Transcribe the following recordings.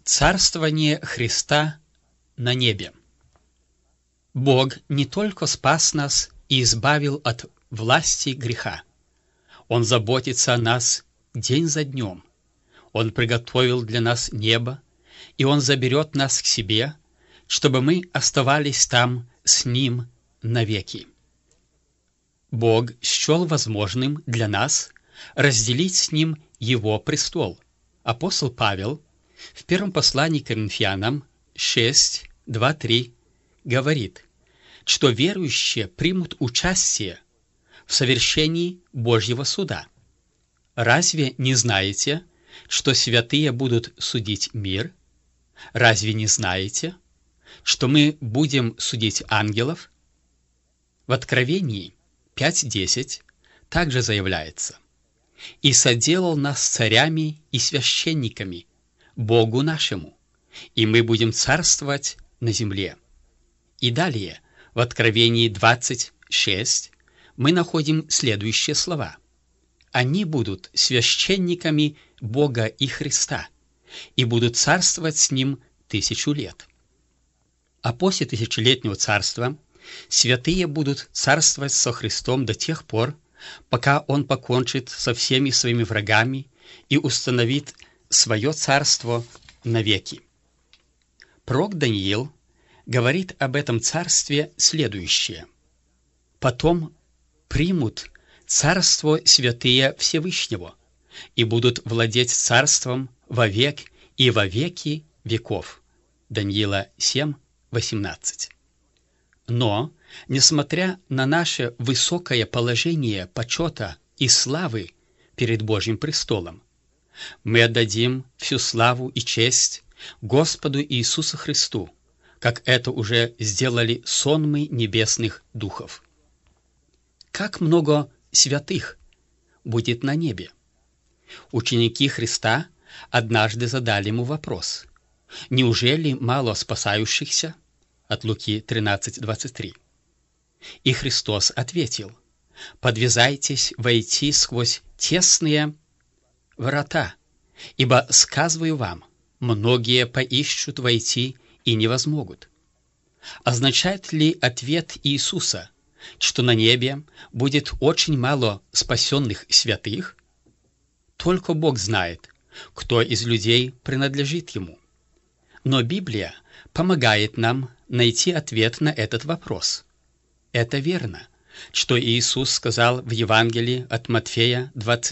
Царствование Христа на небе. Бог не только спас нас и избавил от власти греха. Он заботится о нас день за днем. Он приготовил для нас небо, и Он заберет нас к себе, чтобы мы оставались там с Ним навеки. Бог счел возможным для нас разделить с Ним Его престол. Апостол Павел в первом послании к Коринфянам 6, 2, 3 говорит, что верующие примут участие в совершении Божьего суда. Разве не знаете, что святые будут судить мир? Разве не знаете, что мы будем судить ангелов? В Откровении 5:10 также заявляется: «И соделал нас царями и священниками Богу нашему, и мы будем царствовать на земле». И далее, в Откровении 26, мы находим следующие слова: «Они будут священниками Бога и Христа, и будут царствовать с Ним 1000 лет». А после тысячелетнего царства святые будут царствовать со Христом до тех пор, пока Он покончит со всеми своими врагами и установит свое царство навеки. Пророк Даниил говорит об этом царстве следующее: «Потом примут царство святые Всевышнего и будут владеть царством вовек и во веки веков». Даниила 7:18. Но, несмотря на наше высокое положение почета и славы перед Божьим престолом, мы отдадим всю славу и честь Господу Иисусу Христу, как это уже сделали сонмы небесных духов. Как много святых будет на небе? Ученики Христа однажды задали ему вопрос: «Неужели мало спасающихся?» От Луки 13:23. И Христос ответил: «Подвязайтесь войти сквозь тесные врата, ибо, сказываю вам, многие поищут войти и не возмогут». Означает ли ответ Иисуса, что на небе будет очень мало спасенных святых? Только Бог знает, кто из людей принадлежит Ему. Но Библия помогает нам найти ответ на этот вопрос. Это верно, что Иисус сказал в Евангелии от Матфея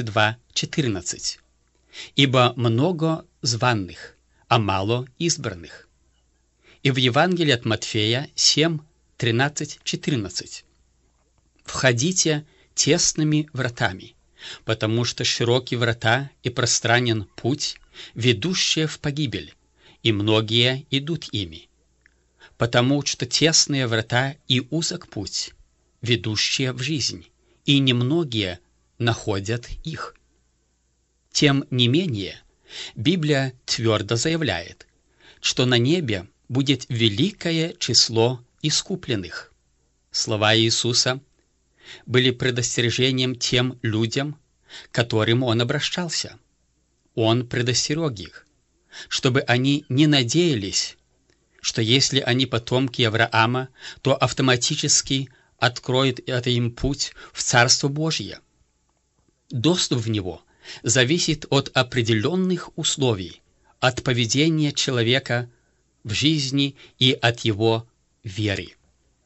22:14: «Ибо много званых, а мало избранных». И в Евангелии от Матфея 7:13-14: «Входите тесными вратами, потому что широки врата и пространен путь, ведущие в погибель, и многие идут ими. Потому что тесные врата и узок путь, ведущие в жизнь, и немногие находят их». Тем не менее, Библия твердо заявляет, что на небе будет великое число искупленных. Слова Иисуса были предостережением тем людям, к которым Он обращался. Он предостерег их, чтобы они не надеялись, что если они потомки Авраама, то автоматически откроет это им путь в Царство Божье. Доступ в него зависит от определенных условий, от поведения человека в жизни и от его веры.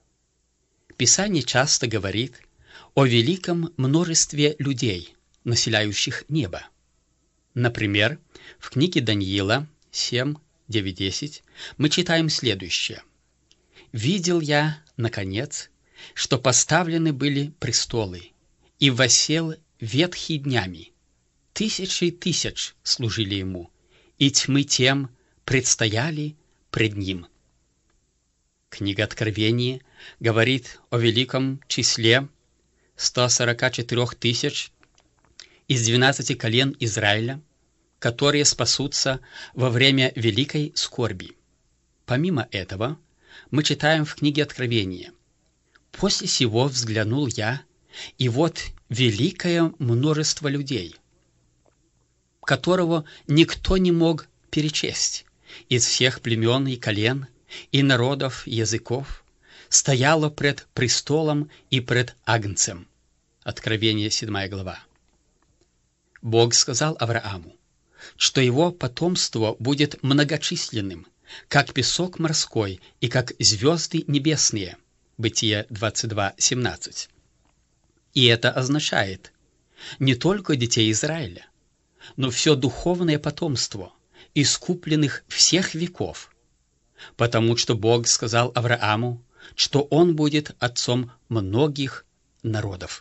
Писание часто говорит о великом множестве людей, населяющих небо. Например, в книге Даниила 7:9-10 мы читаем следующее: «Видел я, наконец, что поставлены были престолы, и воссел ветхий днями. Тысячи тысяч служили ему, и тьмы тем предстояли пред ним». Книга Откровения говорит о великом числе 144 тысяч из 12 колен Израиля, которые спасутся во время великой скорби. Помимо этого, мы читаем в книге Откровения: «После сего взглянул я, и вот великое множество людей, которого никто не мог перечесть, из всех племен и колен, и народов, и языков, стояло пред престолом и пред Агнцем. Откровение 7 глава. Бог сказал Аврааму, что его потомство будет многочисленным, как песок морской и как звезды небесные. Бытие 22:17. И это означает не только детей Израиля, но все духовное потомство, искупленных всех веков, потому что Бог сказал Аврааму, что он будет отцом многих народов.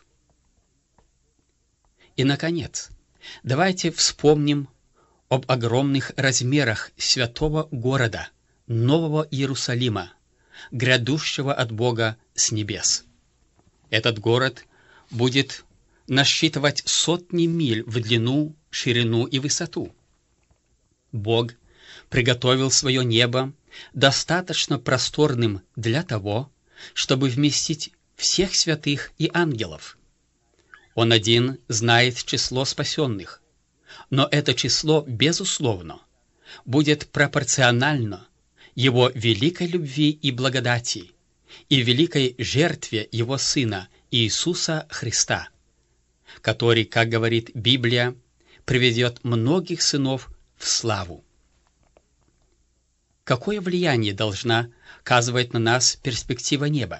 И, наконец, давайте вспомним об огромных размерах святого города, Нового Иерусалима, грядущего от Бога с небес. Этот город будет насчитывать сотни миль в длину, ширину и высоту. Бог приготовил свое небо достаточно просторным для того, чтобы вместить всех святых и ангелов. Он один знает число спасенных, но это число, безусловно, будет пропорционально Его великой любви и благодати и великой жертве Его Сына Иисуса Христа, который, как говорит Библия, приведет многих сынов в славу. Какое влияние должна оказывать на нас перспектива неба?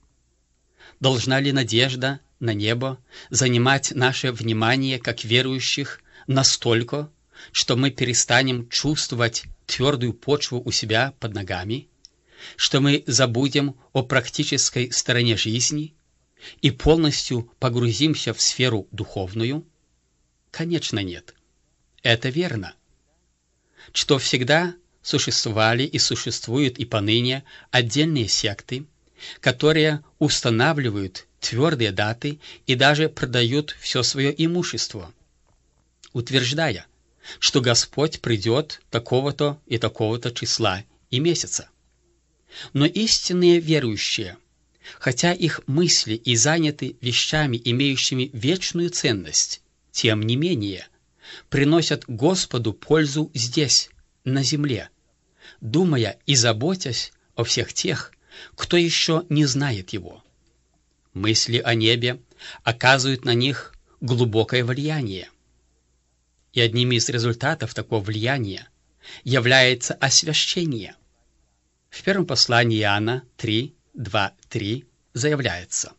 Должна ли надежда на небо занимать наше внимание как верующих настолько, что мы перестанем чувствовать твердую почву у себя под ногами, что мы забудем о практической стороне жизни и полностью погрузимся в сферу духовную? Конечно, нет. Это верно, что всегда существовали и существуют и поныне отдельные секты, которые устанавливают твердые даты и даже продают все свое имущество, утверждая, что Господь придет такого-то и такого-то числа и месяца. Но истинные верующие, хотя их мысли и заняты вещами, имеющими вечную ценность, тем не менее приносят Господу пользу здесь, на земле, думая и заботясь о всех тех, кто еще не знает Его. Мысли о небе оказывают на них глубокое влияние. И одним из результатов такого влияния является освящение. В первом послании Иоанна 3:2-3 заявляется: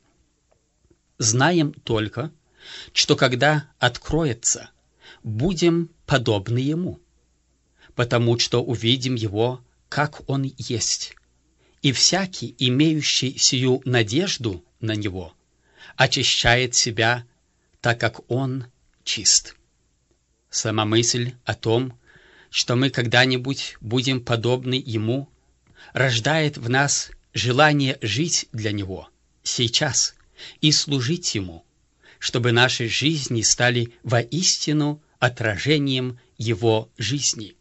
«Знаем только, что когда откроется, будем подобны Ему, потому что увидим Его, как Он есть, и всякий, имеющий сию надежду на Него, очищает себя, так как Он чист». Сама мысль о том, что мы когда-нибудь будем подобны Ему, рождает в нас желание жить для Него сейчас и служить Ему, чтобы наши жизни стали воистину отражением Его жизни.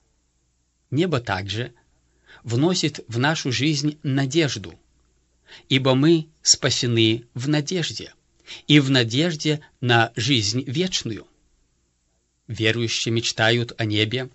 Небо также вносит в нашу жизнь надежду, ибо мы спасены в надежде, и в надежде на жизнь вечную. Верующие мечтают о небе,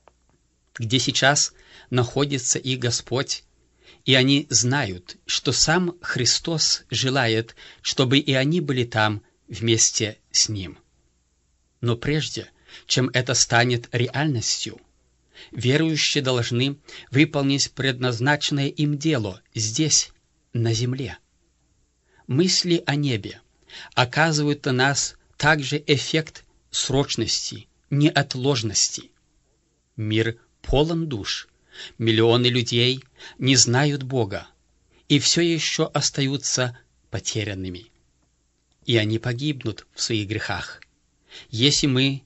где сейчас находится их Господь, и они знают, что сам Христос желает, чтобы и они были там вместе с Ним. Но прежде, чем это станет реальностью, верующие должны выполнить предназначенное им дело здесь, на земле. Мысли о небе оказывают на нас также эффект срочности, неотложности. Мир полон душ, миллионы людей не знают Бога и все еще остаются потерянными. И они погибнут в своих грехах, если мы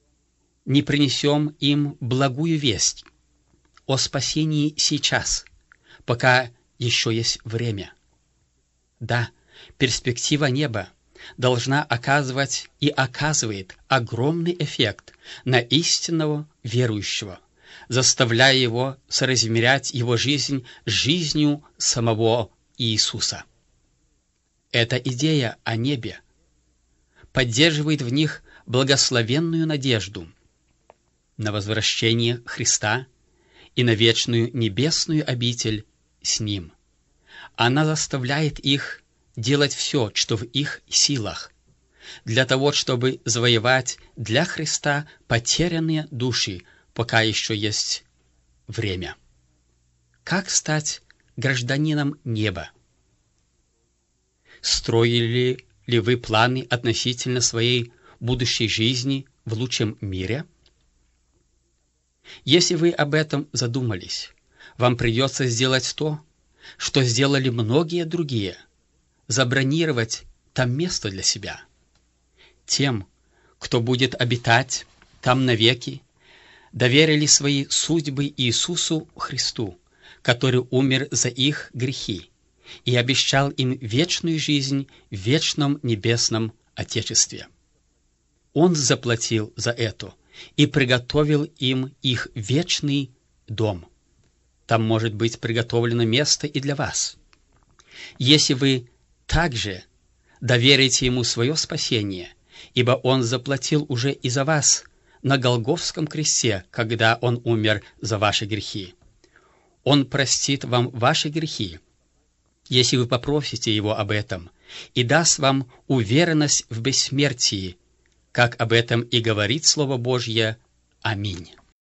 не принесем им благую весть о спасении сейчас, пока еще есть время. Да, перспектива неба должна оказывать и оказывает огромный эффект на истинного верующего, заставляя его соразмерять его жизнь с жизнью самого Иисуса. Эта идея о небе поддерживает в них благословенную надежду на возвращение Христа и на вечную небесную обитель с Ним. Она заставляет их делать все, что в их силах, для того, чтобы завоевать для Христа потерянные души, пока еще есть время. Как стать гражданином неба? Строили ли вы планы относительно своей будущей жизни в лучшем мире? Если вы об этом задумались, вам придется сделать то, что сделали многие другие – забронировать там место для себя. Тем, кто будет обитать там навеки, доверили свои судьбы Иисусу Христу, который умер за их грехи и обещал им вечную жизнь в вечном небесном Отечестве. Он заплатил за это и приготовил им их вечный дом. Там может быть приготовлено место и для вас. Если вы также доверите Ему свое спасение, ибо Он заплатил уже и за вас на Голгофском кресте, когда Он умер за ваши грехи. Он простит вам ваши грехи, если вы попросите Его об этом, и даст вам уверенность в бессмертии, как об этом и говорит Слово Божье. Аминь.